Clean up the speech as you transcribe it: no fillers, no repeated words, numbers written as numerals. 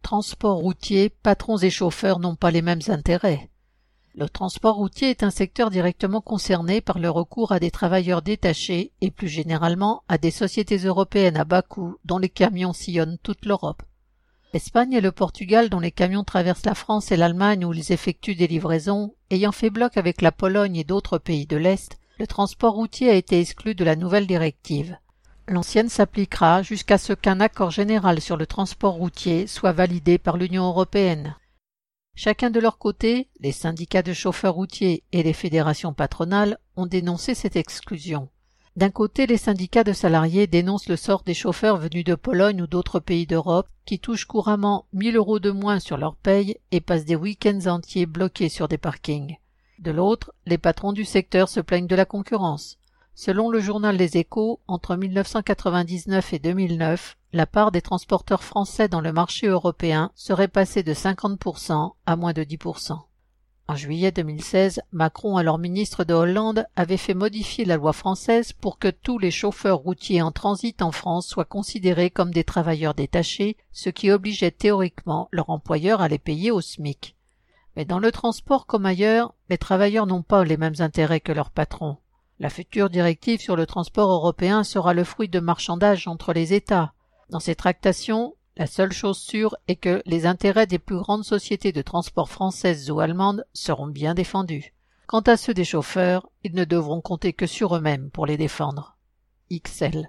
Transport routier, patrons et chauffeurs n'ont pas les mêmes intérêts. Le transport routier est un secteur directement concerné par le recours à des travailleurs détachés et plus généralement à des sociétés européennes à bas coût dont les camions sillonnent toute l'Europe. L'Espagne et le Portugal dont les camions traversent la France et l'Allemagne où ils effectuent des livraisons, ayant fait bloc avec la Pologne et d'autres pays de l'Est, le transport routier a été exclu de la nouvelle directive. L'ancienne s'appliquera jusqu'à ce qu'un accord général sur le transport routier soit validé par l'Union européenne. Chacun de leur côté, les syndicats de chauffeurs routiers et les fédérations patronales ont dénoncé cette exclusion. D'un côté, les syndicats de salariés dénoncent le sort des chauffeurs venus de Pologne ou d'autres pays d'Europe qui touchent couramment 1 000 € de moins sur leur paye et passent des week-ends entiers bloqués sur des parkings. De l'autre, les patrons du secteur se plaignent de la concurrence. Selon le journal Les Échos, entre 1999 et 2009, la part des transporteurs français dans le marché européen serait passée de 50% à moins de 10%. En juillet 2016, Macron, alors ministre de Hollande, avait fait modifier la loi française pour que tous les chauffeurs routiers en transit en France soient considérés comme des travailleurs détachés, ce qui obligeait théoriquement leur employeur à les payer au SMIC. Mais dans le transport comme ailleurs, les travailleurs n'ont pas les mêmes intérêts que leurs patrons. La future directive sur le transport européen sera le fruit de marchandage entre les États. Dans ces tractations, la seule chose sûre est que les intérêts des plus grandes sociétés de transport françaises ou allemandes seront bien défendus. Quant à ceux des chauffeurs, ils ne devront compter que sur eux-mêmes pour les défendre. XL